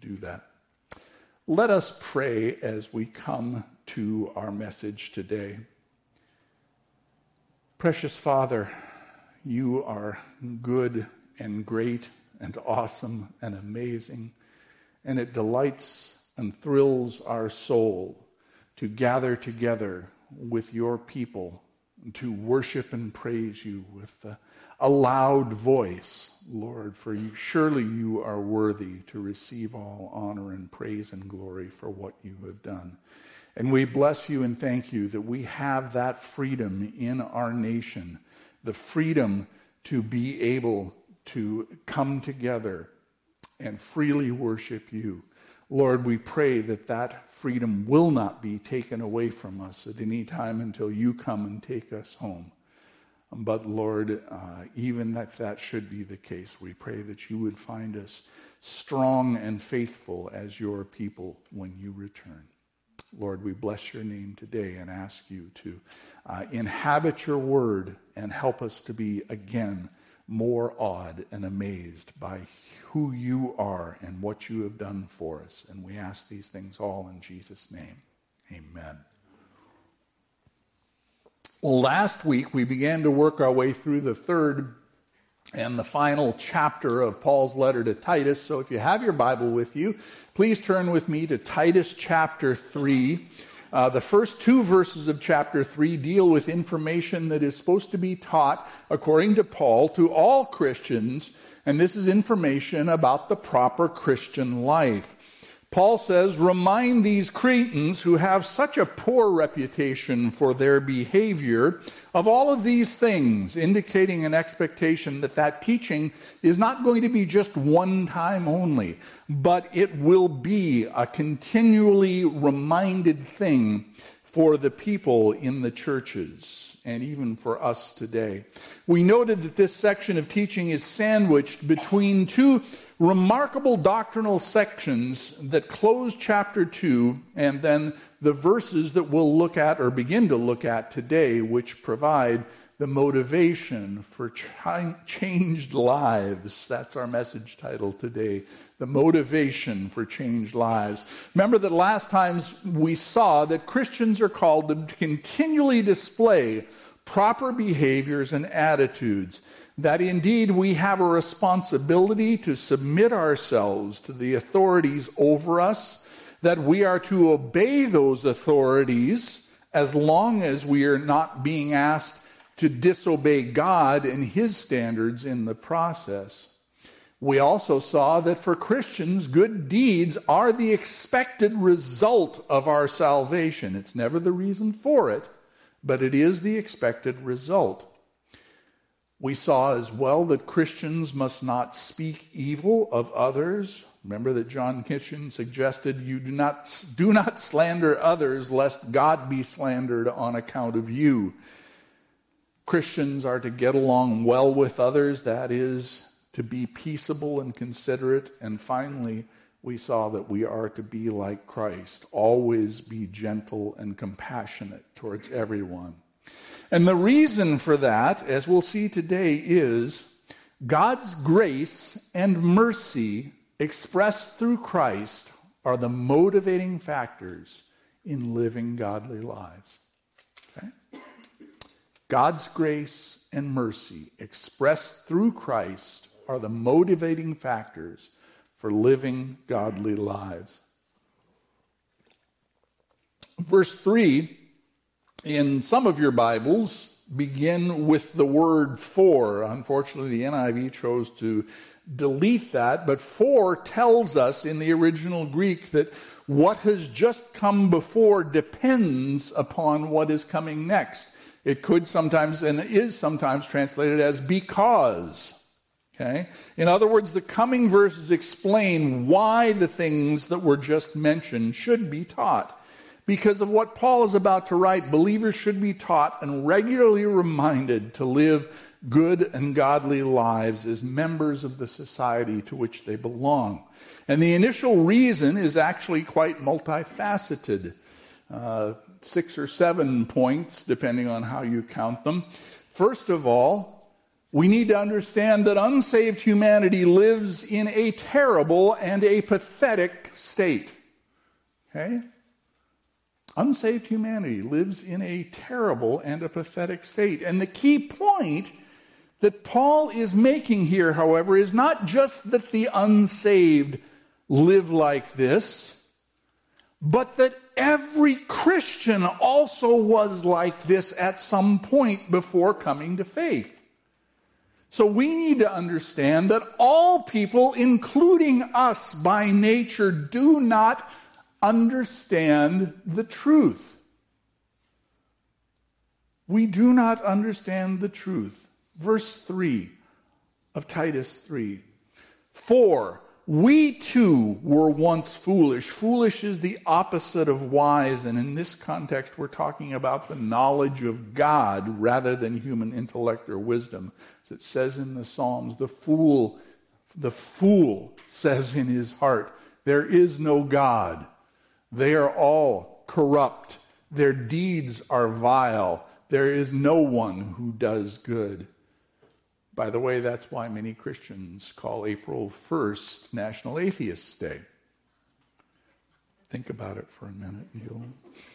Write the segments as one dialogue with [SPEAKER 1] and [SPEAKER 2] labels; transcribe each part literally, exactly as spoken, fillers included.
[SPEAKER 1] do that. Let us pray as we come to our message today. Precious Father, you are good and great and awesome and amazing, and it delights and thrills our soul to gather together with your people to worship and praise you with a, a loud voice, Lord, for you, surely you are worthy to receive all honor and praise and glory for what you have done. And we bless you and thank you that we have that freedom in our nation, the freedom to be able to come together and freely worship you. Lord, we pray that that freedom will not be taken away from us at any time until you come and take us home. But Lord, uh, even if that should be the case, we pray that you would find us strong and faithful as your people when you return. Lord, we bless your name today and ask you to uh, inhabit your word and help us to be, again, more awed and amazed by who you are and what you have done for us. And we ask these things all in Jesus' name. Amen. Well, last week we began to work our way through the third and the final chapter of Paul's letter to Titus. So if you have your Bible with you, please turn with me to Titus chapter three. Uh, the first two verses of chapter three deal with information that is supposed to be taught, according to Paul, to all Christians, and this is information about the proper Christian life. Paul says, remind these Cretans who have such a poor reputation for their behavior of all of these things, indicating an expectation that that teaching is not going to be just one time only, but it will be a continually reminded thing for the people in the churches and even for us today. We noted that this section of teaching is sandwiched between two remarkable doctrinal sections that close chapter two, and then the verses that we'll look at or begin to look at today, which provide the motivation for ch- changed lives. That's our message title today, the motivation for changed lives. Remember that last times we saw that Christians are called to continually display proper behaviors and attitudes, that indeed we have a responsibility to submit ourselves to the authorities over us, that we are to obey those authorities as long as we are not being asked to disobey God and his standards in the process. We also saw that for Christians, good deeds are the expected result of our salvation. It's never the reason for it, but it is the expected result. We saw as well that Christians must not speak evil of others. Remember that John Kitchen suggested you do not, do not slander others lest God be slandered on account of you. Christians are to get along well with others, that is, to be peaceable and considerate. And finally, we saw that we are to be like Christ, always be gentle and compassionate towards everyone. And the reason for that, as we'll see today, is God's grace and mercy expressed through Christ are the motivating factors in living godly lives. Okay? God's grace and mercy expressed through Christ are the motivating factors for living godly lives. Verse three, in some of your Bibles, begin with the word for. Unfortunately, the N I V chose to delete that, but for tells us in the original Greek that what has just come before depends upon what is coming next. It could sometimes, and is sometimes translated as because. Okay? In other words, the coming verses explain why the things that were just mentioned should be taught. Because of what Paul is about to write, believers should be taught and regularly reminded to live good and godly lives as members of the society to which they belong. And the initial reason is actually quite multifaceted. Uh, six or seven points, depending on how you count them. First of all, We need to understand that unsaved humanity lives in a terrible and a pathetic state. Okay? Unsaved humanity lives in a terrible and a pathetic state. And the key point that Paul is making here, however, is not just that the unsaved live like this, but that every Christian also was like this at some point before coming to faith. So we need to understand that all people, including us by nature, do not understand the truth. We do not understand the truth. Verse three of Titus three. For we too were once foolish. Foolish is the opposite of wise, and in this context we're talking about the knowledge of God rather than human intellect or wisdom. As it says in the Psalms, the fool, the fool says in his heart, there is no God. They are all corrupt. Their deeds are vile. There is no one who does good. By the way, that's why many Christians call April first National Atheists' Day. Think about it for a minute. You'll...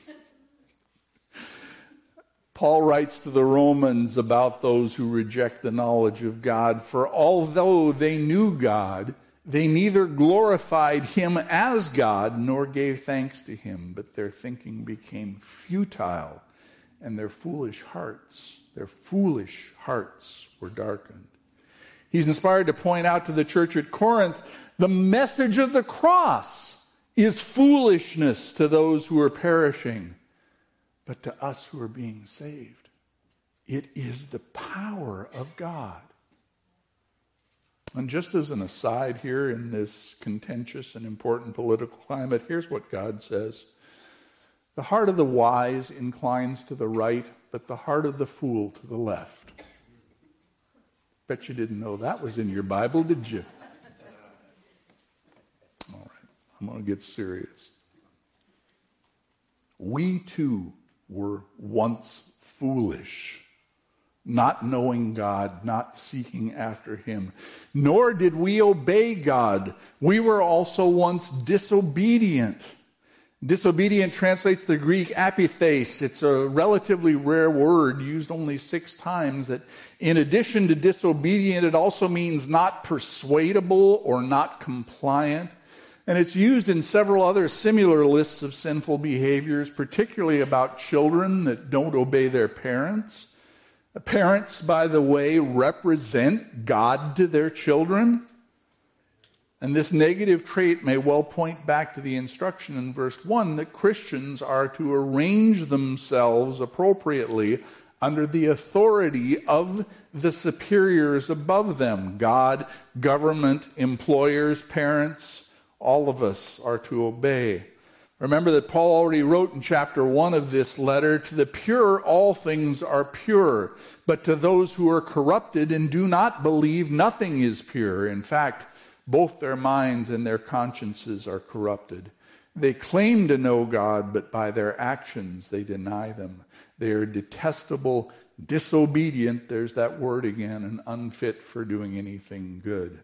[SPEAKER 1] Paul writes to the Romans about those who reject the knowledge of God. For although they knew God, they neither glorified him as God nor gave thanks to him, but their thinking became futile, and their foolish hearts Their foolish hearts were darkened. He's inspired to point out to the church at Corinth, the message of the cross is foolishness to those who are perishing, but to us who are being saved, it is the power of God. And just as an aside here in this contentious and important political climate, here's what God says. The heart of the wise inclines to the right, but the heart of the fool to the left. Bet you didn't know that was in your Bible, did you? All right, I'm going to get serious. We too were once foolish, not knowing God, not seeking after him. Nor did we obey God. We were also once disobedient. Disobedient translates the Greek apithes. It's a relatively rare word used only six times. That in addition to disobedient, it also means not persuadable or not compliant. And it's used in several other similar lists of sinful behaviors, particularly about children that don't obey their parents. Parents, by the way, represent God to their children. And this negative trait may well point back to the instruction in verse one that Christians are to arrange themselves appropriately under the authority of the superiors above them. God, government, employers, parents, all of us are to obey. Remember that Paul already wrote in chapter one of this letter, to the pure all things are pure, but to those who are corrupted and do not believe nothing is pure. In fact, both their minds and their consciences are corrupted. They claim to know God, but by their actions they deny them. They are detestable, disobedient, there's that word again, and unfit for doing anything good.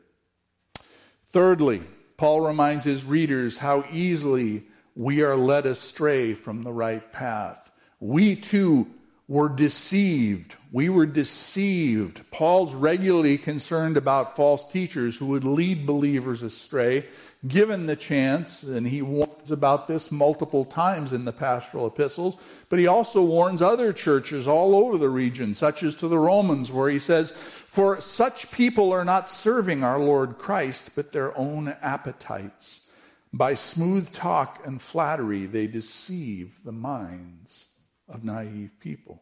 [SPEAKER 1] Thirdly, Paul reminds his readers how easily we are led astray from the right path. We too were deceived. We were deceived. Paul's regularly concerned about false teachers who would lead believers astray, given the chance, and he warns about this multiple times in the pastoral epistles, but he also warns other churches all over the region, such as to the Romans, where he says, for such people are not serving our Lord Christ, but their own appetites. By smooth talk and flattery, they deceive the minds of naive people.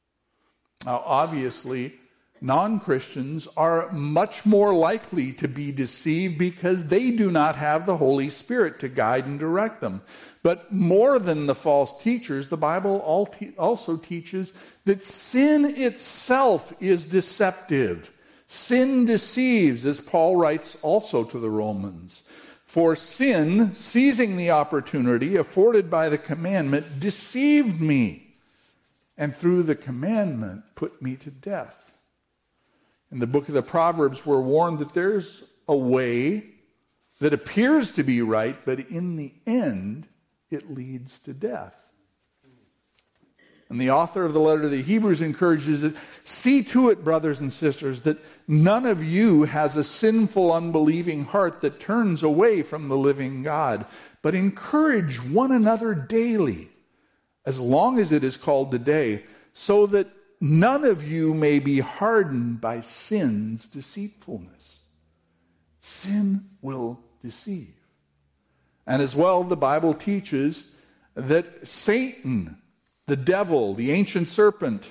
[SPEAKER 1] Now, obviously, non-Christians are much more likely to be deceived because they do not have the Holy Spirit to guide and direct them. But more than the false teachers, the Bible also teaches that sin itself is deceptive. Sin deceives, as Paul writes also to the Romans. For sin, seizing the opportunity afforded by the commandment, deceived me, and through the commandment put me to death. in the book of the Proverbs, we're warned that there's a way that appears to be right, but in the end, it leads to death. And the author of the letter to the Hebrews encourages it, see to it, brothers and sisters, that none of you has a sinful, unbelieving heart that turns away from the living God, but encourage one another daily, as long as it is called today, so that none of you may be hardened by sin's deceitfulness. Sin will deceive. And as well, the Bible teaches that Satan, the devil, the ancient serpent,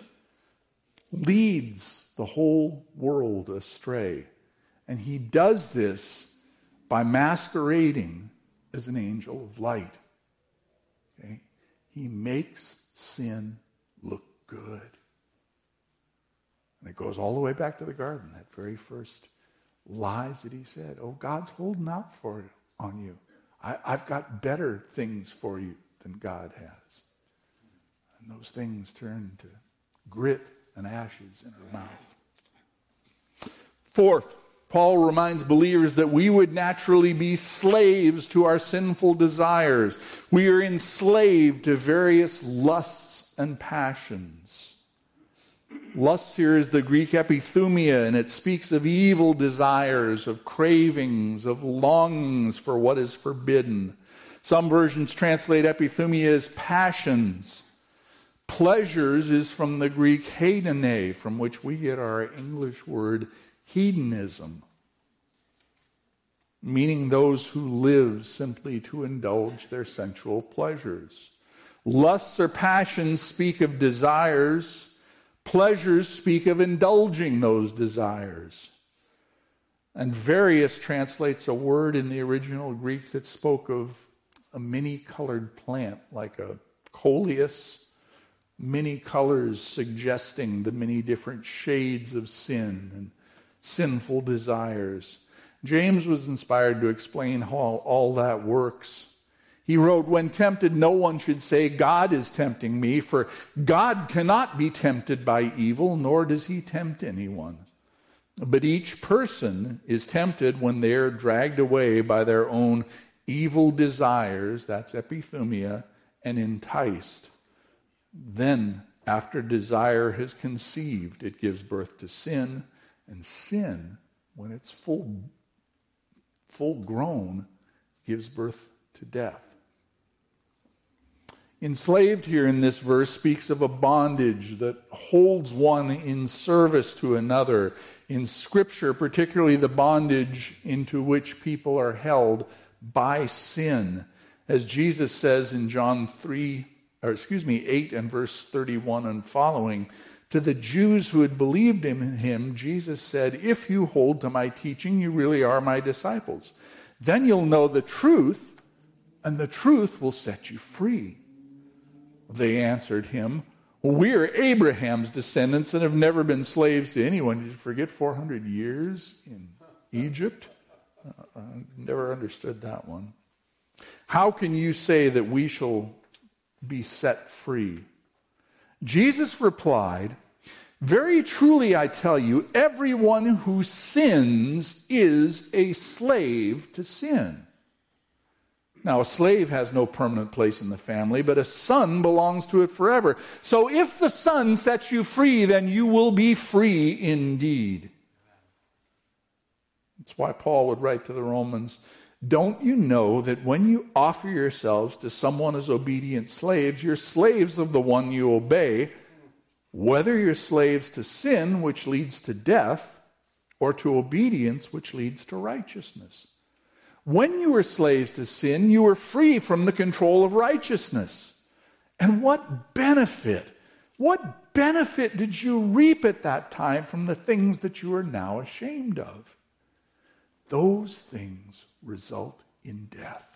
[SPEAKER 1] leads the whole world astray. And he does this by masquerading as an angel of light. Okay? He makes sin look good. And it goes all the way back to the garden, that very first lies that he said. Oh, God's holding out for it on you. I, I've got better things for you than God has. And those things turn to grit and ashes in our mouth. Fourth, Paul reminds believers that we would naturally be slaves to our sinful desires. We are enslaved to various lusts and passions. Lust here is the Greek epithumia, and it speaks of evil desires, of cravings, of longings for what is forbidden. Some versions translate epithumia as passions. Pleasures is from the Greek hedone, from which we get our English word hedonism, meaning those who live simply to indulge their sensual pleasures. Lusts or passions speak of desires. Pleasures speak of indulging those desires. And various translates a word in the original Greek that spoke of a many-colored plant, like a coleus, many colors suggesting the many different shades of sin and sinful desires. James was inspired to explain how all that works. He wrote, when tempted, no one should say, God is tempting me, for God cannot be tempted by evil, nor does he tempt anyone. But each person is tempted when they are dragged away by their own evil desires, that's epithumia, and enticed. Then, after desire has conceived, it gives birth to sin, and sin, when it's full, full grown, gives birth to death. Enslaved here in this verse speaks of a bondage that holds one in service to another. In Scripture, particularly the bondage into which people are held by sin. As Jesus says in John three, or excuse me, eight and verse thirty-one and following, to the Jews who had believed in him, Jesus said, if you hold to my teaching, you really are my disciples. Then you'll know the truth, and the truth will set you free. They answered him, we are Abraham's descendants and have never been slaves to anyone. Did you forget four hundred years in Egypt? Uh, I never understood that one. How can you say that we shall be set free? Jesus replied, very truly I tell you, everyone who sins is a slave to sin. Now, a slave has no permanent place in the family, but a son belongs to it forever. So if the Son sets you free, then you will be free indeed. That's why Paul would write to the Romans, don't you know that when you offer yourselves to someone as obedient slaves, you're slaves of the one you obey, whether you're slaves to sin, which leads to death, or to obedience, which leads to righteousness. When you were slaves to sin, you were free from the control of righteousness. And what benefit, what benefit did you reap at that time from the things that you are now ashamed of? Those things result in death.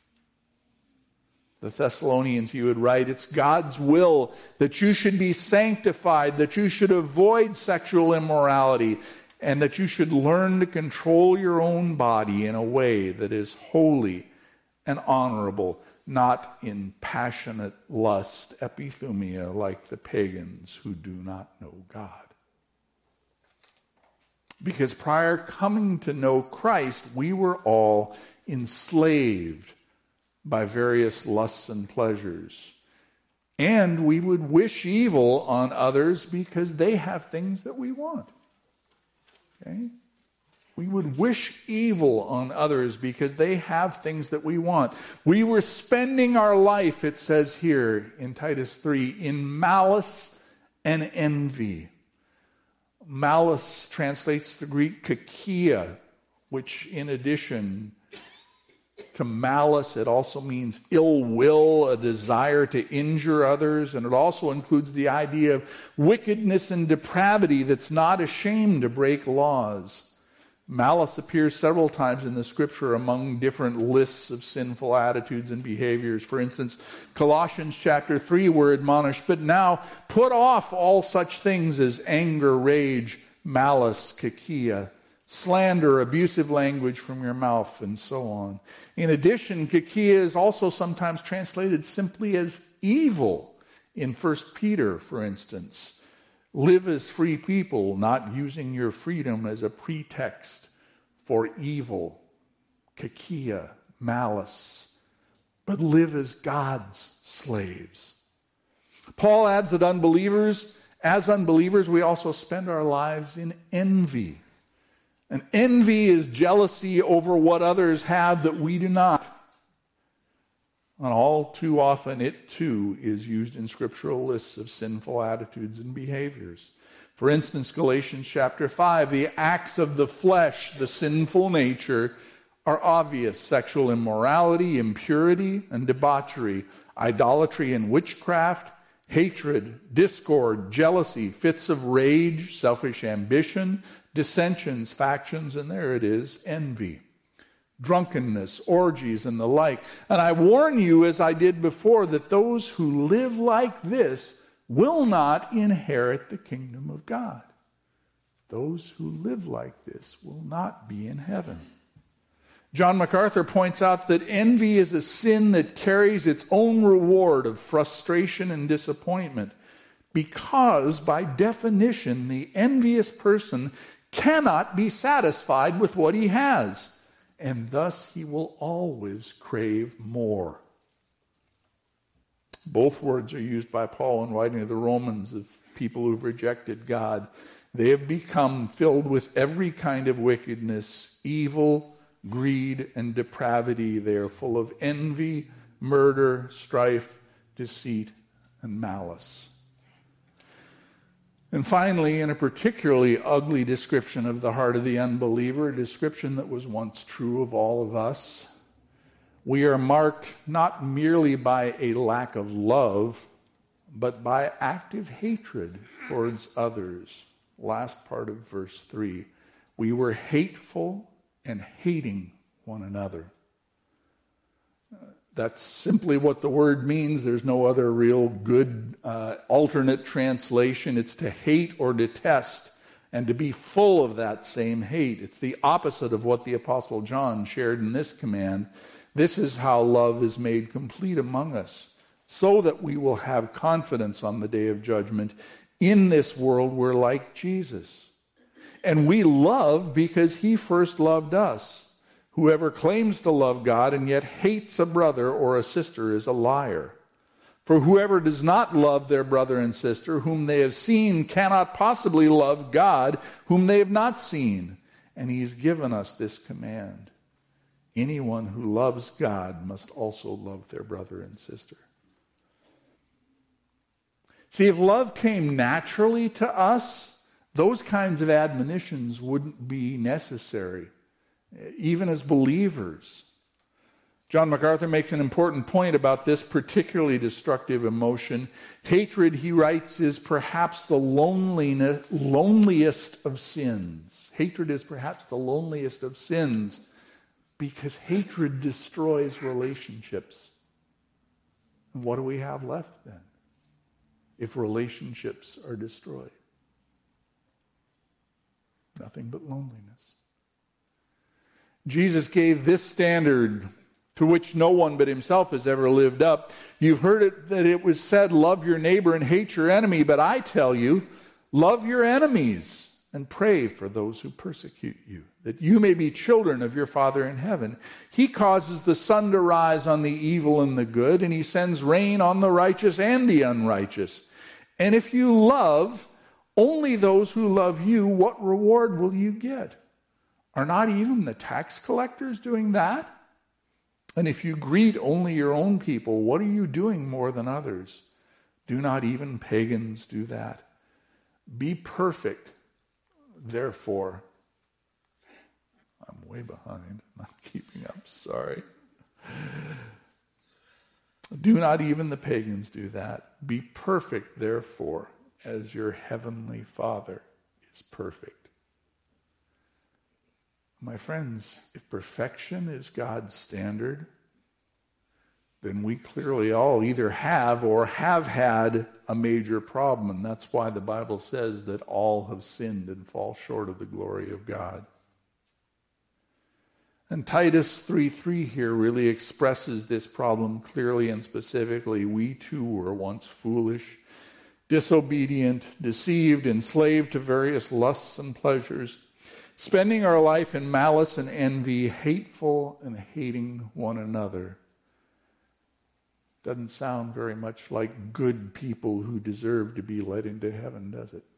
[SPEAKER 1] The Thessalonians, he would write, it's God's will that you should be sanctified, that you should avoid sexual immorality, and that you should learn to control your own body in a way that is holy and honorable, not in passionate lust, epithumia, like the pagans who do not know God. Because prior coming to know Christ, we were all enslaved by various lusts and pleasures. And we would wish evil on others because they have things that we want. Okay? We would wish evil on others because they have things that we want. We were spending our life, it says here in Titus three, in malice and envy. Malice translates the Greek kakia, which in addition to malice, it also means ill will, a desire to injure others, and it also includes the idea of wickedness and depravity that's not ashamed to break laws. Malice appears several times in the scripture among different lists of sinful attitudes and behaviors. For instance, Colossians chapter three, we're admonished, but now put off all such things as anger, rage, malice, kakia, slander, abusive language from your mouth, and so on. In addition, kakia is also sometimes translated simply as evil. In First Peter, for instance, live as free people, not using your freedom as a pretext for evil, kakia, malice, but live as God's slaves. Paul adds that unbelievers, as unbelievers, we also spend our lives in envy. And envy is jealousy over what others have that we do not. And all too often, it too is used in scriptural lists of sinful attitudes and behaviors. For instance, Galatians chapter five, the acts of the flesh, the sinful nature, are obvious. Sexual immorality, impurity, and debauchery, idolatry and witchcraft, hatred, discord, jealousy, fits of rage, selfish ambition, dissensions, factions, and there it is, envy. Drunkenness, orgies, and the like. And I warn you, as I did before, that those who live like this will not inherit the kingdom of God. Those who live like this will not be in heaven. John MacArthur points out that envy is a sin that carries its own reward of frustration and disappointment, because by definition, the envious person cannot be satisfied with what he has. And thus he will always crave more. Both words are used by Paul in writing to the Romans of people who've rejected God. They have become filled with every kind of wickedness, evil, greed, and depravity. They are full of envy, murder, strife, deceit, and malice. And finally, in a particularly ugly description of the heart of the unbeliever, a description that was once true of all of us, we are marked not merely by a lack of love, but by active hatred towards others. Last part of verse three. We were hateful and hating one another. That's simply what the word means. There's no other real good uh, alternate translation. It's to hate or detest and to be full of that same hate. It's the opposite of what the Apostle John shared in this command. This is how love is made complete among us, so that we will have confidence on the day of judgment. In this world, we're like Jesus. And we love because he first loved us. Whoever claims to love God and yet hates a brother or a sister is a liar. For whoever does not love their brother and sister whom they have seen cannot possibly love God whom they have not seen. And he's given us this command. Anyone who loves God must also love their brother and sister. See, if love came naturally to us, those kinds of admonitions wouldn't be necessary, even as believers. John MacArthur makes an important point about this particularly destructive emotion. Hatred, he writes, is perhaps the loneliness, loneliest of sins. Hatred is perhaps the loneliest of sins because hatred destroys relationships. And what do we have left then if relationships are destroyed? Nothing but loneliness. Jesus gave this standard to which no one but himself has ever lived up. You've heard it that it was said, love your neighbor and hate your enemy. But I tell you, love your enemies and pray for those who persecute you, that you may be children of your Father in heaven. He causes the sun to rise on the evil and the good, and he sends rain on the righteous and the unrighteous. And if you love only those who love you, what reward will you get? Are not even the tax collectors doing that? And if you greet only your own people, what are you doing more than others? Do not even pagans do that? Be perfect, therefore. I'm way behind. I'm not keeping up. Sorry. Do not even the pagans do that. Be perfect, therefore, as your heavenly Father is perfect. My friends, if perfection is God's standard, then we clearly all either have or have had a major problem. And that's why the Bible says that all have sinned and fall short of the glory of God. And Titus three three here really expresses this problem clearly and specifically. We too were once foolish, disobedient, deceived, enslaved to various lusts and pleasures, spending our life in malice and envy, hateful and hating one another. Doesn't sound very much like good people who deserve to be led into heaven, does it?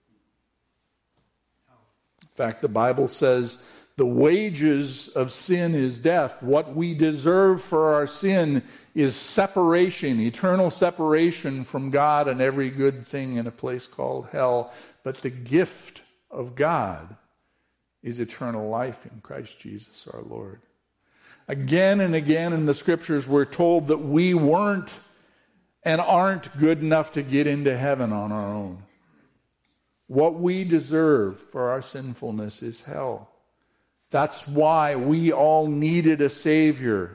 [SPEAKER 1] In fact, the Bible says the wages of sin is death. What we deserve for our sin is separation, eternal separation from God and every good thing in a place called hell. But the gift of God is eternal life in Christ Jesus our Lord. Again and again in the scriptures, we're told that we weren't and aren't good enough to get into heaven on our own. What we deserve for our sinfulness is hell. That's why we all needed a Savior.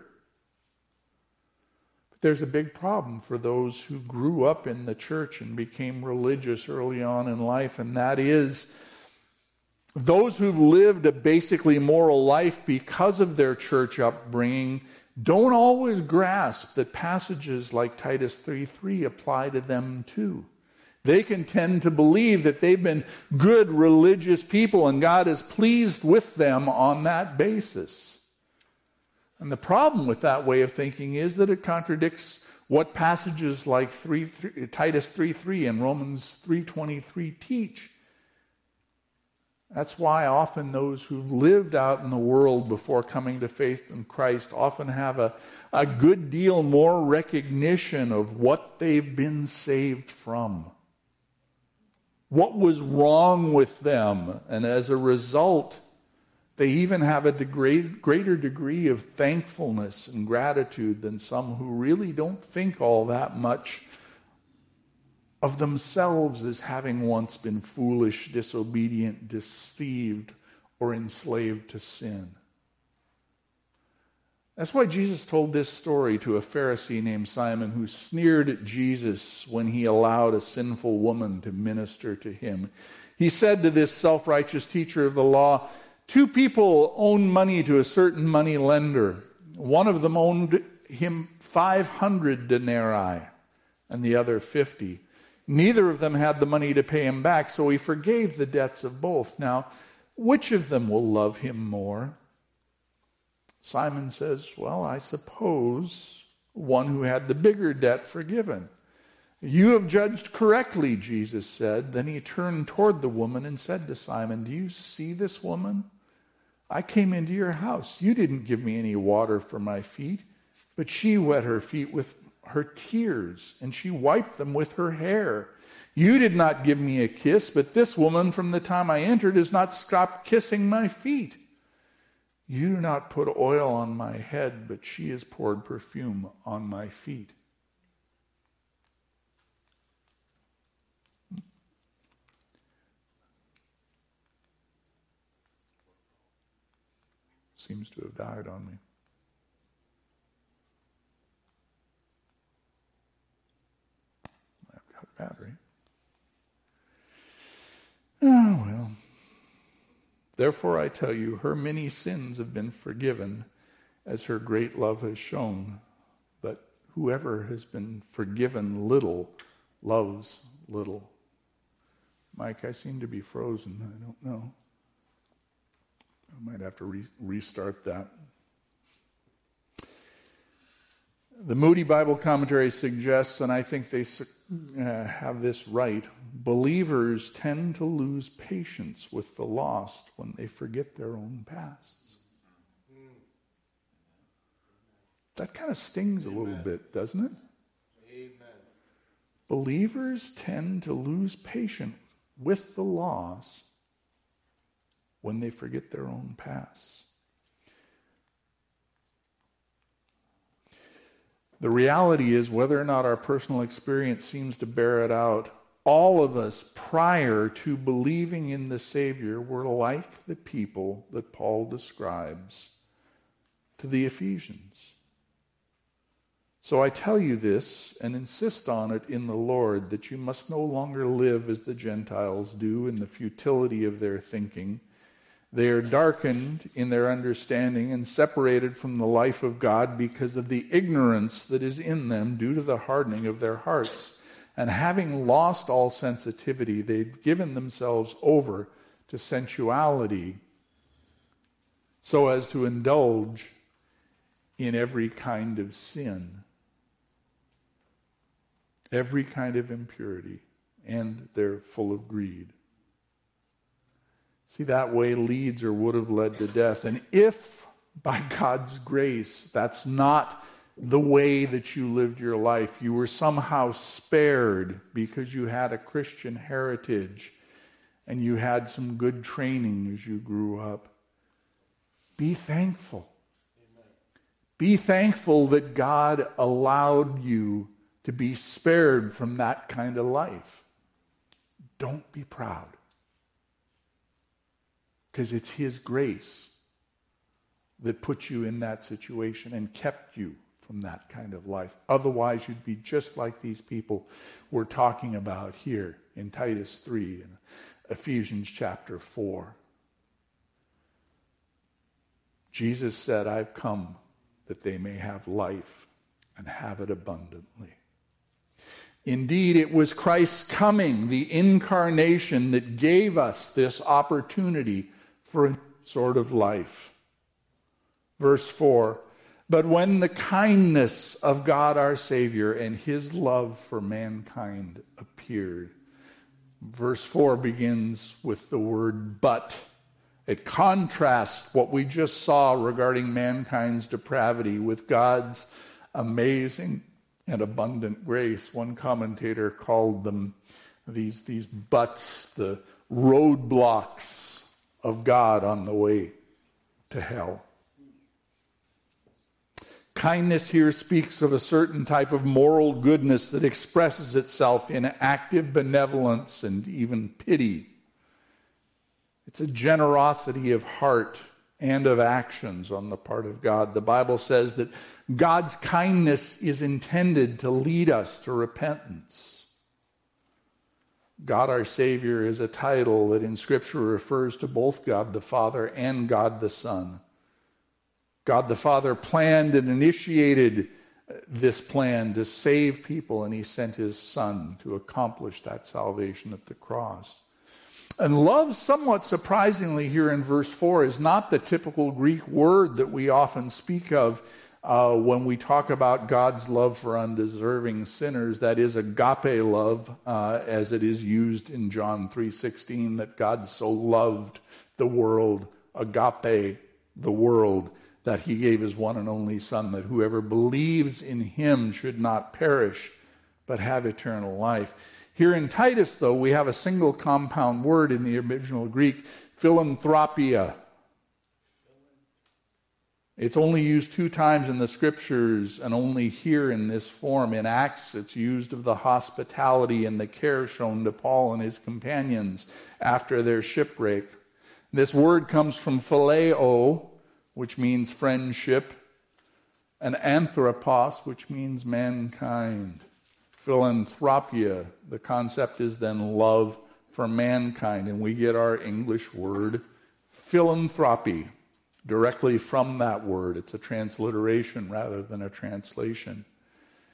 [SPEAKER 1] But there's a big problem for those who grew up in the church and became religious early on in life, and that is those who've lived a basically moral life because of their church upbringing don't always grasp that passages like Titus three three apply to them too. They can tend to believe that they've been good religious people and God is pleased with them on that basis. And the problem with that way of thinking is that it contradicts what passages like Titus three three and Romans three twenty-three teach. That's why often those who've lived out in the world before coming to faith in Christ often have a, a good deal more recognition of what they've been saved from. What was wrong with them. And as a result, they even have a degrade, greater degree of thankfulness and gratitude than some who really don't think all that much of themselves as having once been foolish, disobedient, deceived, or enslaved to sin. That's why Jesus told this story to a Pharisee named Simon who sneered at Jesus when he allowed a sinful woman to minister to him. He said to this self-righteous teacher of the law, two people owned money to a certain money lender. One of them owed him five hundred denarii and the other fifty. Neither of them had the money to pay him back, so he forgave the debts of both. Now, which of them will love him more? Simon says, well, I suppose one who had the bigger debt forgiven. You have judged correctly, Jesus said. Then he turned toward the woman and said to Simon, do you see this woman? I came into your house. You didn't give me any water for my feet, but she wet her feet with her tears, and she wiped them with her hair. You did not give me a kiss, but this woman from the time I entered has not stopped kissing my feet. You do not put oil on my head, but she has poured perfume on my feet. Seems to have died on me. Battery. Oh, well. Therefore I tell you, her many sins have been forgiven, as her great love has shown. But whoever has been forgiven little loves little. Mike, I seem to be frozen. I don't know. I might have to re- restart that. The Moody Bible Commentary suggests, and I think they uh, have this right, believers tend to lose patience with the lost when they forget their own pasts. That kind of stings a little bit, doesn't it?
[SPEAKER 2] Amen.
[SPEAKER 1] Believers tend to lose patience with the lost when they forget their own pasts. The reality is, whether or not our personal experience seems to bear it out, all of us prior to believing in the Savior were like the people that Paul describes to the Ephesians. So I tell you this and insist on it in the Lord, that you must no longer live as the Gentiles do in the futility of their thinking. They are darkened in their understanding and separated from the life of God because of the ignorance that is in them due to the hardening of their hearts. And having lost all sensitivity, they've given themselves over to sensuality so as to indulge in every kind of sin, every kind of impurity, and they're full of greed. See, that way leads or would have led to death. And if, by God's grace, that's not the way that you lived your life, you were somehow spared because you had a Christian heritage and you had some good training as you grew up, be thankful. Amen. Be thankful that God allowed you to be spared from that kind of life. Don't be proud. Because it's His grace that put you in that situation and kept you from that kind of life. Otherwise, you'd be just like these people we're talking about here in Titus three and Ephesians chapter four. Jesus said, I've come that they may have life and have it abundantly. Indeed, it was Christ's coming, the incarnation, that gave us this opportunity for a sort of life. Verse four, but when the kindness of God our Savior and His love for mankind appeared. Verse four begins with the word but. It contrasts what we just saw regarding mankind's depravity with God's amazing and abundant grace. One commentator called them these, these buts, the roadblocks of God on the way to hell. Kindness here speaks of a certain type of moral goodness that expresses itself in active benevolence and even pity. It's a generosity of heart and of actions on the part of God. The Bible says that God's kindness is intended to lead us to repentance. God our Savior is a title that in Scripture refers to both God the Father and God the Son. God the Father planned and initiated this plan to save people, and He sent His Son to accomplish that salvation at the cross. And love, somewhat surprisingly here in verse four, is not the typical Greek word that we often speak of uh, when we talk about God's love for undeserving sinners. That is agape love, uh, as it is used in John three sixteen, that God so loved the world, agape, the world, that He gave His one and only Son, that whoever believes in Him should not perish, but have eternal life. Here in Titus, though, we have a single compound word in the original Greek, philanthropia. It's only used two times in the Scriptures and only here in this form. In Acts, it's used of the hospitality and the care shown to Paul and his companions after their shipwreck. This word comes from phileo, which means friendship, and anthropos, which means mankind. Philanthropia, the concept is then love for mankind, and we get our English word philanthropy directly from that word. It's a transliteration rather than a translation.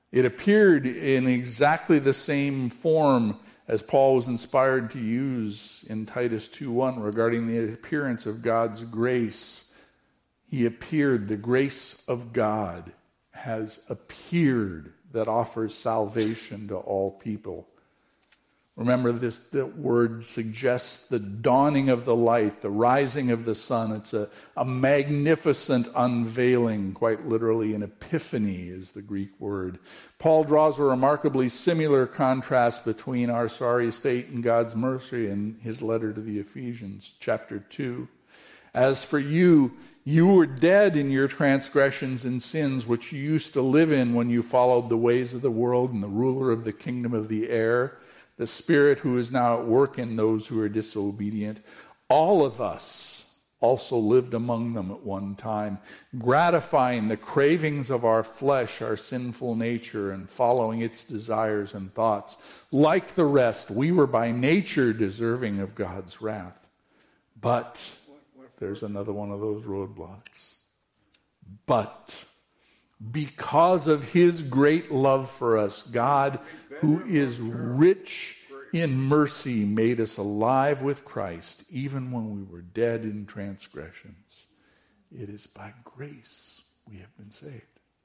[SPEAKER 1] It appeared in exactly the same form as Paul was inspired to use in Titus two one regarding the appearance of God's grace. He appeared, the grace of God has appeared that offers salvation to all people. Remember, this the word suggests the dawning of the light, the rising of the sun. It's a, a magnificent unveiling, quite literally an epiphany is the Greek word. Paul draws a remarkably similar contrast between our sorry state and God's mercy in his letter to the Ephesians, chapter two. As for you, you were dead in your transgressions and sins, which you used to live in when you followed the ways of the world and the ruler of the kingdom of the air, the Spirit who is now at work in those who are disobedient. All of us also lived among them at one time, gratifying the cravings of our flesh, our sinful nature, and following its desires and thoughts. Like the rest, we were by nature deserving of God's wrath. But there's another one of those roadblocks. But because of his great love for us, God, who is rich in mercy, made us alive with Christ, even when we were dead in transgressions. It is by grace we have been saved.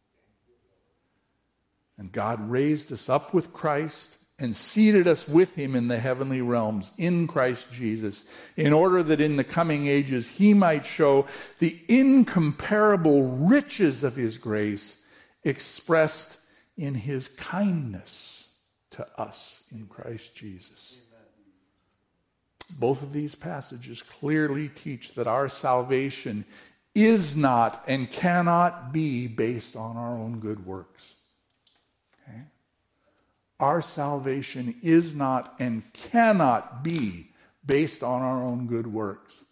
[SPEAKER 1] And God raised us up with Christ and seated us with him in the heavenly realms in Christ Jesus, in order that in the coming ages he might show the incomparable riches of his grace expressed in his kindness to us in Christ Jesus. Both of these passages clearly teach that our salvation is not and cannot be based on our own good works. Okay? Our salvation is not and cannot be based on our own good works.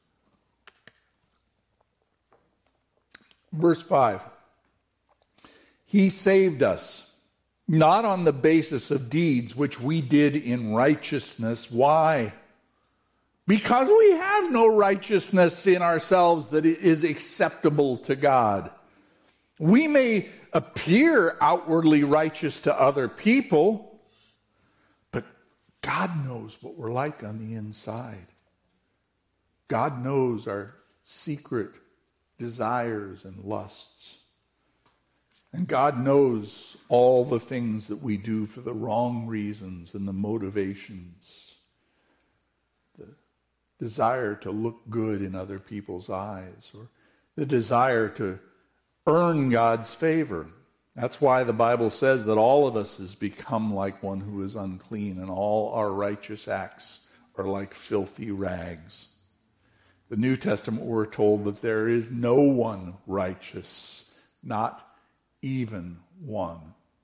[SPEAKER 1] Verse five. He saved us, not on the basis of deeds which we did in righteousness. Why? Because we have no righteousness in ourselves that is acceptable to God. We may appear outwardly righteous to other people, but God knows what we're like on the inside. God knows our secret desires and lusts. And God knows all the things that we do for the wrong reasons and the motivations. The desire to look good in other people's eyes, or the desire to earn God's favor. That's why the Bible says that all of us has become like one who is unclean, and all our righteous acts are like filthy rags. The New Testament, we're told that there is no one righteous, not even one.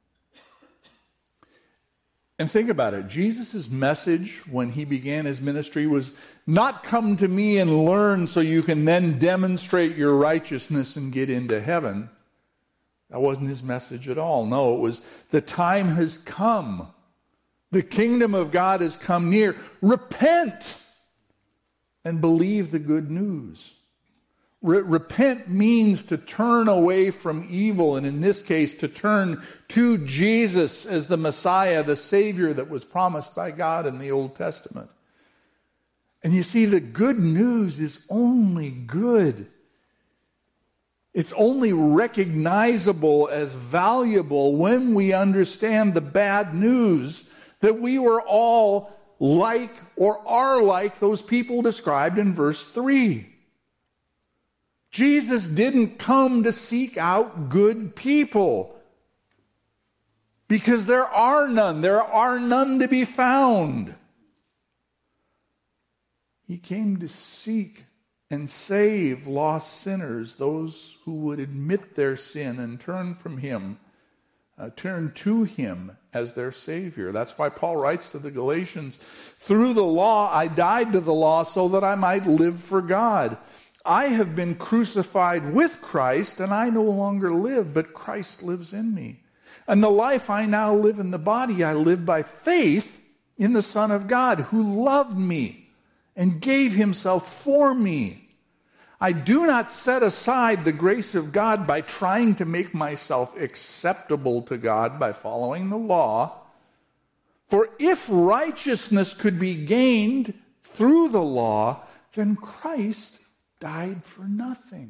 [SPEAKER 1] And think about it. Jesus' message when he began his ministry was not come to me and learn so you can then demonstrate your righteousness and get into heaven. That wasn't his message at all. No, it was the time has come. The kingdom of God has come near. Repent and believe the good news. Re- repent means to turn away from evil, and in this case, to turn to Jesus as the Messiah, the Savior that was promised by God in the Old Testament. And you see, the good news is only good. It's only recognizable as valuable when we understand the bad news that we were all like or are like those people described in verse three. Jesus didn't come to seek out good people, because there are none. There are none to be found. He came to seek and save lost sinners, those who would admit their sin and turn from him, uh, turn to him as their Savior. That's why Paul writes to the Galatians, through the law I died to the law so that I might live for God. I have been crucified with Christ, and I no longer live, but Christ lives in me. And the life I now live in the body, I live by faith in the Son of God, who loved me and gave himself for me. I do not set aside the grace of God by trying to make myself acceptable to God by following the law. For if righteousness could be gained through the law, then Christ died for nothing.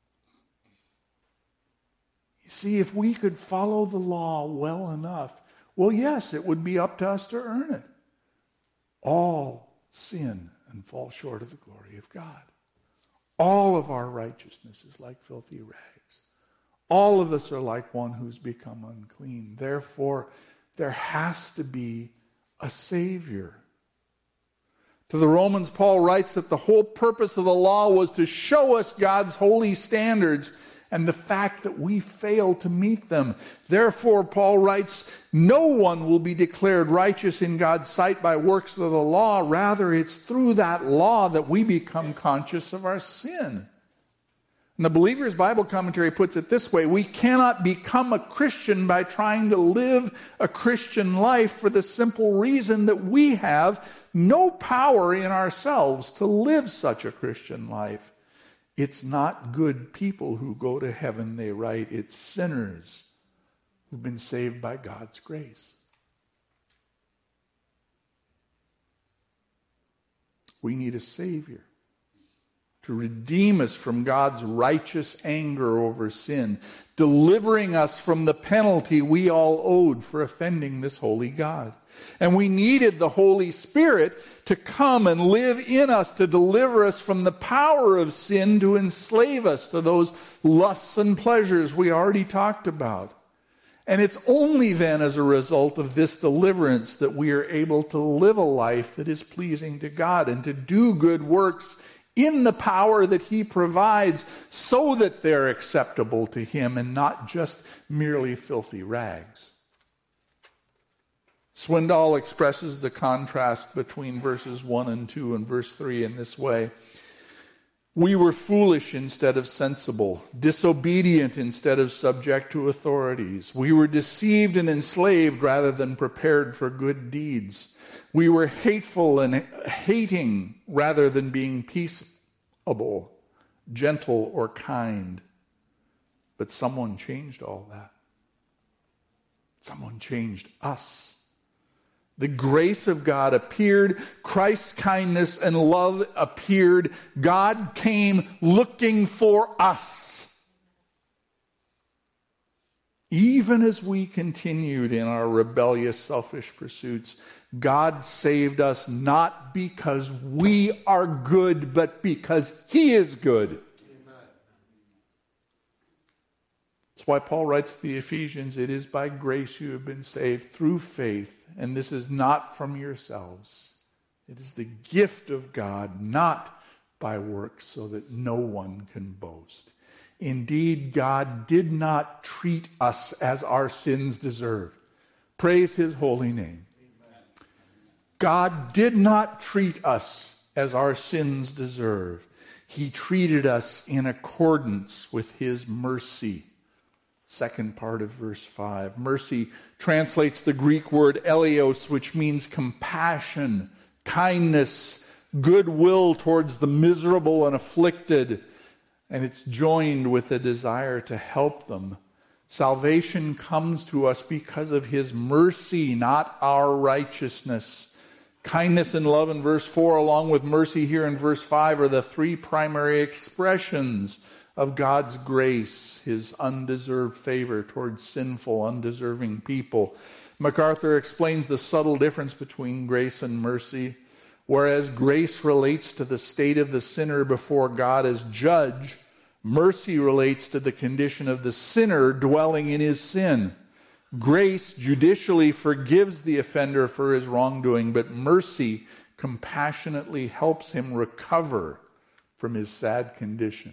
[SPEAKER 1] You see, if we could follow the law well enough, well, yes, it would be up to us to earn it. All sin and fall short of the glory of God. All of our righteousness is like filthy rags. All of us are like one who's become unclean. Therefore, there has to be a Savior. To the Romans, Paul writes that the whole purpose of the law was to show us God's holy standards and the fact that we fail to meet them. Therefore, Paul writes, no one will be declared righteous in God's sight by works of the law. Rather, it's through that law that we become conscious of our sin. And the Believer's Bible Commentary puts it this way: we cannot become a Christian by trying to live a Christian life for the simple reason that we have no power in ourselves to live such a Christian life. It's not good people who go to heaven, they write. It's sinners who've been saved by God's grace. We need a Savior to redeem us from God's righteous anger over sin, delivering us from the penalty we all owed for offending this holy God. And we needed the Holy Spirit to come and live in us to deliver us from the power of sin, to enslave us to those lusts and pleasures we already talked about. And it's only then as a result of this deliverance that we are able to live a life that is pleasing to God and to do good works in the power that He provides so that they're acceptable to Him and not just merely filthy rags. Swindoll expresses the contrast between verses one and two and verse three in this way. We were foolish instead of sensible, disobedient instead of subject to authorities. We were deceived and enslaved rather than prepared for good deeds. We were hateful and hating rather than being peaceable, gentle, or kind. But someone changed all that. Someone changed us. The grace of God appeared. Christ's kindness and love appeared. God came looking for us. Even as we continued in our rebellious, selfish pursuits, God saved us not because we are good, but because He is good. That's why Paul writes to the Ephesians, it is by grace you have been saved through faith, and this is not from yourselves. It is the gift of God, not by works, so that no one can boast. Indeed, God did not treat us as our sins deserved. Praise His holy name. Amen. God did not treat us as our sins deserve. He treated us in accordance with His mercy. Second part of verse five. Mercy translates the Greek word eleos, which means compassion, kindness, goodwill towards the miserable and afflicted. And it's joined with a desire to help them. Salvation comes to us because of His mercy, not our righteousness. Kindness and love in verse four, along with mercy here in verse five, are the three primary expressions of God's grace, His undeserved favor towards sinful, undeserving people. MacArthur explains the subtle difference between grace and mercy. Whereas grace relates to the state of the sinner before God as judge, mercy relates to the condition of the sinner dwelling in his sin. Grace judicially forgives the offender for his wrongdoing, but mercy compassionately helps him recover from his sad condition.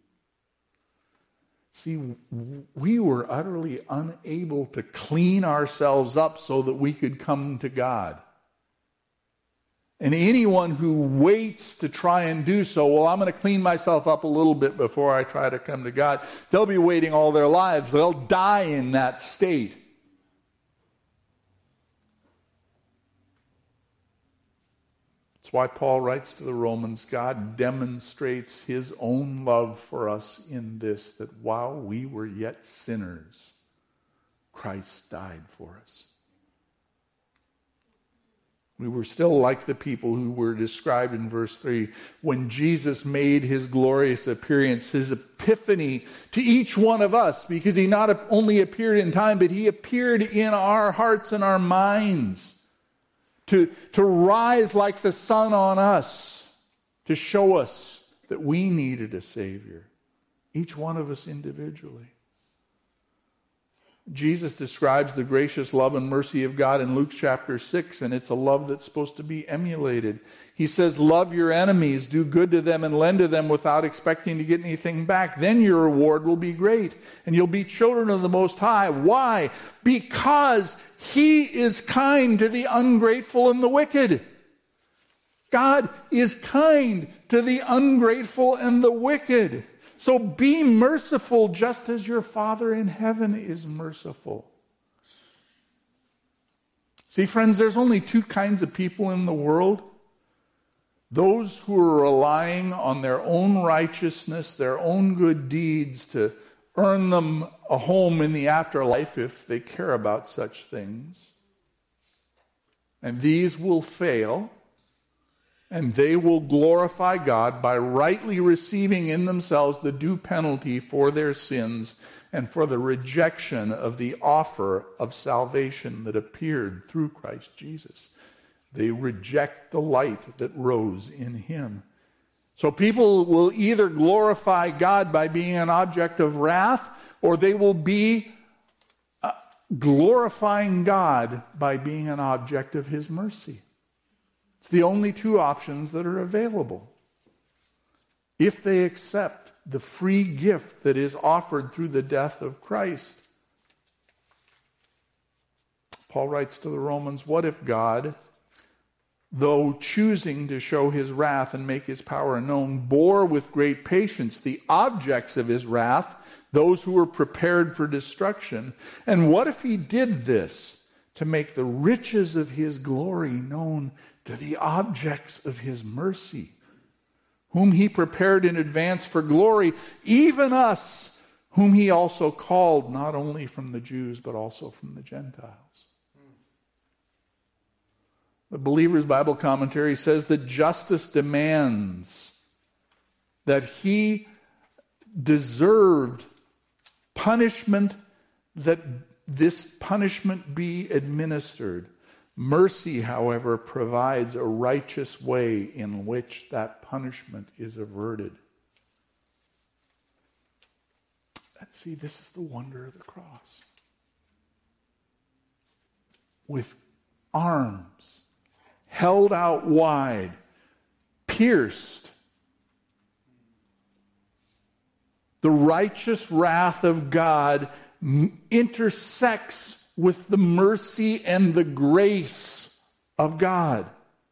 [SPEAKER 1] See, we were utterly unable to clean ourselves up so that we could come to God. And anyone who waits to try and do so, well, I'm going to clean myself up a little bit before I try to come to God, they'll be waiting all their lives. They'll die in that state. That's That's why Paul writes to the Romans, God demonstrates his own love for us in this, that while we were yet sinners, Christ died for us. We were still like the people who were described in verse three. When Jesus made his glorious appearance, his epiphany to each one of us, because he not only appeared in time, but he appeared in our hearts and our minds to, to rise like the sun on us, to show us that we needed a Savior, each one of us individually. Jesus describes the gracious love and mercy of God in Luke chapter six, and it's a love that's supposed to be emulated. He says, love your enemies, do good to them, and lend to them without expecting to get anything back. Then your reward will be great, and you'll be children of the Most High. Why? Because he is kind to the ungrateful and the wicked. God is kind to the ungrateful and the wicked. So be merciful just as your Father in heaven is merciful. See, friends, there's only two kinds of people in the world. Those who are relying on their own righteousness, their own good deeds to earn them a home in the afterlife if they care about such things. And these will fail. And they will glorify God by rightly receiving in themselves the due penalty for their sins and for the rejection of the offer of salvation that appeared through Christ Jesus. They reject the light that rose in him. So people will either glorify God by being an object of wrath, or they will be uh, glorifying God by being an object of his mercy. It's the only two options that are available. If they accept the free gift that is offered through the death of Christ. Paul writes to the Romans, what if God, though choosing to show his wrath and make his power known, bore with great patience the objects of his wrath, those who were prepared for destruction? And what if he did this to make the riches of his glory known to the objects of his mercy, whom he prepared in advance for glory, even us, whom he also called, not only from the Jews, but also from the Gentiles? The Believer's Bible Commentary says that justice demands that he deserved punishment, that this punishment be administered. Mercy, however, provides a righteous way in which that punishment is averted. And see, this is the wonder of the cross. With arms held out wide, pierced, the righteous wrath of God intersects with the mercy and the grace of God.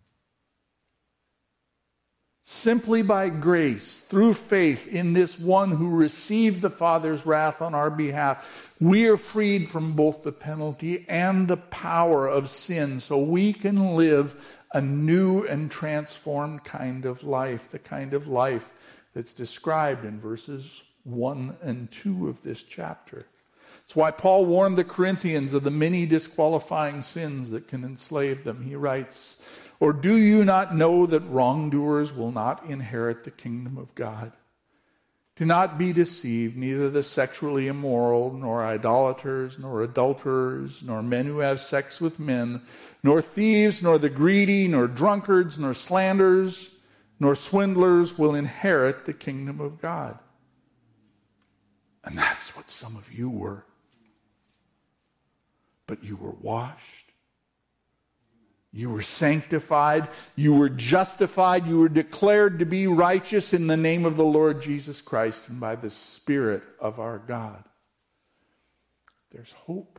[SPEAKER 1] Simply by grace, through faith in this one who received the Father's wrath on our behalf, we are freed from both the penalty and the power of sin, so we can live a new and transformed kind of life, the kind of life that's described in verses one and two of this chapter. It's why Paul warned the Corinthians of the many disqualifying sins that can enslave them. He writes, or do you not know that wrongdoers will not inherit the kingdom of God? Do not be deceived, neither the sexually immoral, nor idolaters, nor adulterers, nor men who have sex with men, nor thieves, nor the greedy, nor drunkards, nor slanderers, nor swindlers will inherit the kingdom of God. And that's what some of you were. But you were washed. You were sanctified. You were justified. You were declared to be righteous in the name of the Lord Jesus Christ and by the Spirit of our God. There's hope.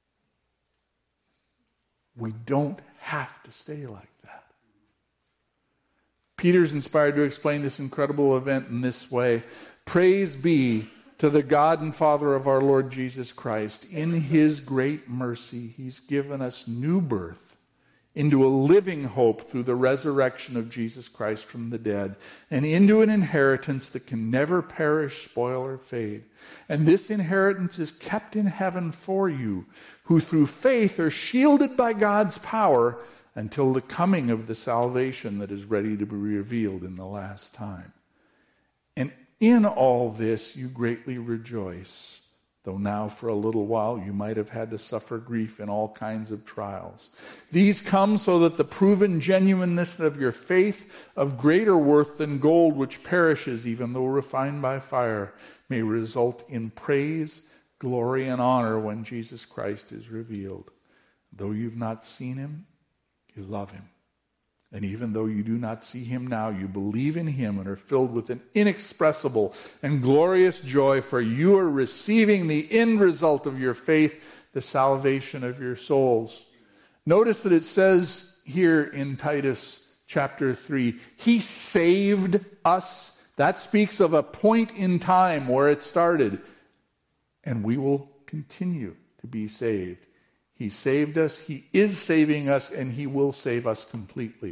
[SPEAKER 1] We don't have to stay like that. Peter's inspired to explain this incredible event in this way. Praise be to the God and Father of our Lord Jesus Christ. In his great mercy, he's given us new birth into a living hope through the resurrection of Jesus Christ from the dead, and into an inheritance that can never perish, spoil, or fade. And this inheritance is kept in heaven for you, who through faith are shielded by God's power until the coming of the salvation that is ready to be revealed in the last time. And in all this you greatly rejoice, though now for a little while you might have had to suffer grief in all kinds of trials. These come so that the proven genuineness of your faith, of greater worth than gold which perishes even though refined by fire, may result in praise, glory, and honor when Jesus Christ is revealed. Though you've not seen him, you love him. And even though you do not see him now, you believe in him and are filled with an inexpressible and glorious joy, for you are receiving the end result of your faith, the salvation of your souls. Notice that it says here in Titus chapter three, he saved us. That speaks of a point in time where it started. And we will continue to be saved. He saved us, he is saving us, and he will save us completely.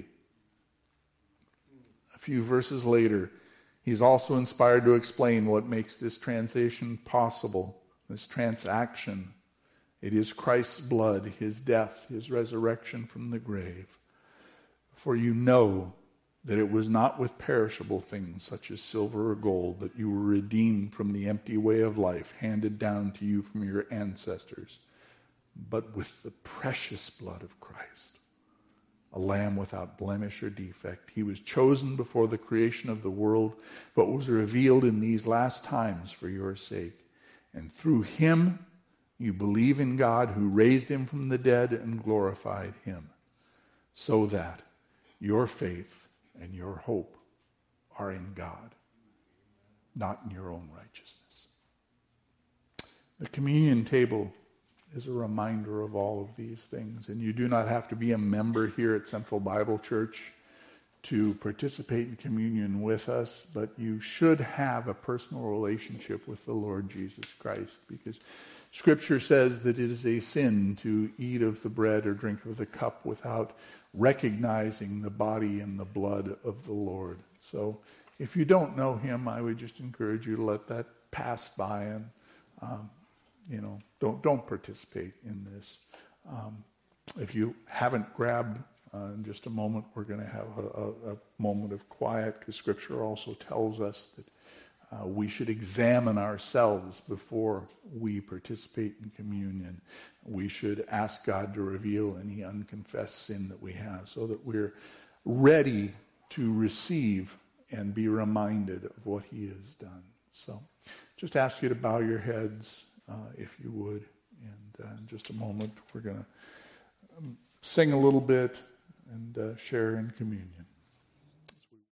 [SPEAKER 1] A few verses later, he's also inspired to explain what makes this transition possible, this transaction. It is Christ's blood, his death, his resurrection from the grave. For you know that it was not with perishable things such as silver or gold that you were redeemed from the empty way of life handed down to you from your ancestors, but with the precious blood of Christ, a lamb without blemish or defect. He was chosen before the creation of the world, but was revealed in these last times for your sake. And through him you believe in God, who raised him from the dead and glorified him, so that your faith and your hope are in God, not in your own righteousness. The communion table is a reminder of all of these things. And you do not have to be a member here at Central Bible Church to participate in communion with us, but you should have a personal relationship with the Lord Jesus Christ, because Scripture says that it is a sin to eat of the bread or drink of the cup without recognizing the body and the blood of the Lord. So if you don't know him, I would just encourage you to let that pass by and um, You know, don't don't participate in this. Um, if you haven't grabbed, uh, in just a moment, we're going to have a, a, a moment of quiet, because Scripture also tells us that uh, we should examine ourselves before we participate in communion. We should ask God to reveal any unconfessed sin that we have, so that we're ready to receive and be reminded of what he has done. So, just ask you to bow your heads. Uh, if you would. And uh, in just a moment, we're going to um, sing a little bit and uh, share in communion.